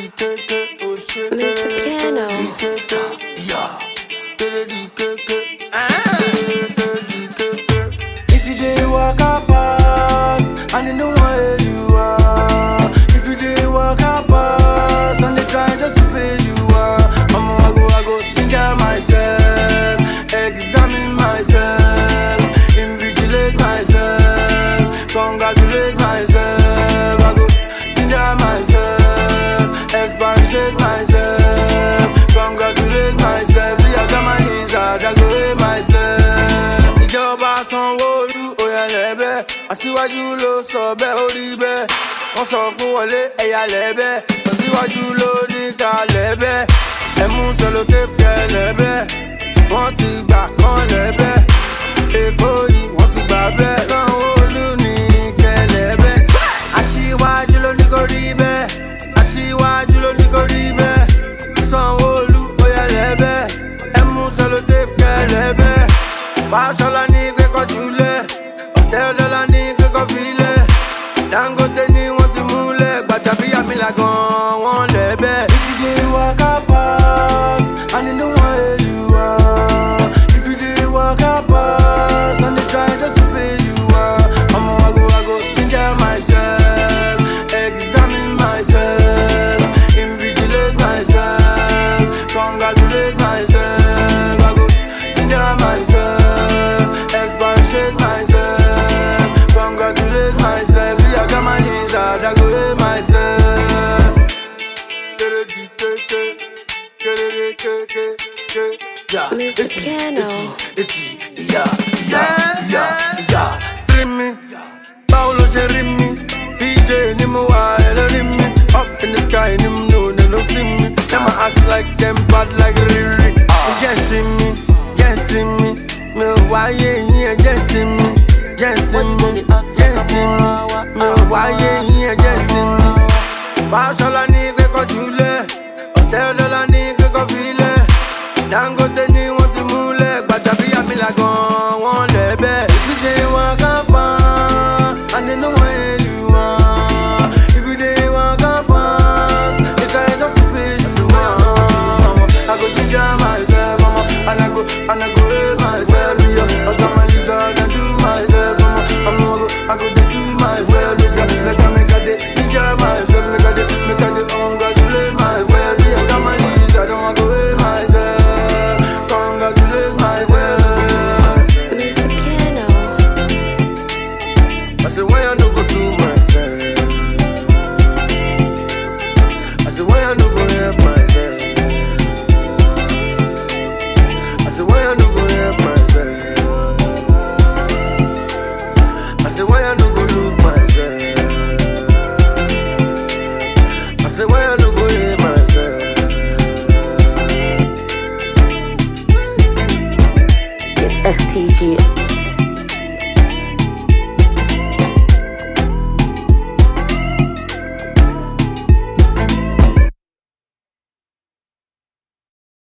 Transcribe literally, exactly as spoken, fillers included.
Mister Piano. If you didn't walk up pass, and they don't want you are. If you didn't walk up pass, and they try just to fail you are. I'ma I go, I go ginger myself, examine myself, invigilate myself, congratulate myself. I go ginger myself, expatiate myself, congratulate myself. I got my lizard, I go hate myself. Ìjọba Sanwó-Olú òyà lẹ́bẹ̀, aṣíwájú ló sọ bẹ́ẹ̀ ó rí bẹ́ẹ̀. Wọ́n sọ fún Wọlé ẹ̀yà lẹ́bẹ̀, aṣíwájú ló ní ká lẹ́bẹ̀. Ẹ̀mú sọlọ́tẹ́pù kẹ́ lẹ́bẹ̀, wọ́n ti gbà kán lẹ́bẹ̀. Èkó yìí wọ́n ti gbà bẹ́ẹ̀. Sanwó-Olú ní kẹ́ lẹ́bẹ̀. Aṣíwájú ló ní kó rí bẹ́ẹ̀, aṣíwájú ló ní kó rí bẹ́ẹ̀. Sanwó-Olú òyà lẹ́bẹ̀, ẹ̀mú sọlọ́tẹ́pù kẹ́ lẹ́bẹ̀. Fáṣọlá ní pé kọ́ jùlẹ̀, Ọ̀tẹ́dọ́lá ní pé kọ́ filẹ̀, Dangote ní wọ́n ti múlẹ̀, Gbajabiamila gan wọ́n lẹ́bẹ̀. If you dey waka pass, and they no wan hail you are. If you dey waka pass, and they try just to fail you are. I'ma I go, I go ginger myself, examine myself, invigilate myself, congratulate myself. I go ginger myself, expatiate myself, congratulate myself. I got my lizard, I go hate myself. Mister Piano. Yeah, yeah, yeah, yeah. Dream me, Paulo Jeremy, D J ni mo wa rin me. Up in the sky, ni mo know they no see me. Them a act like them bad like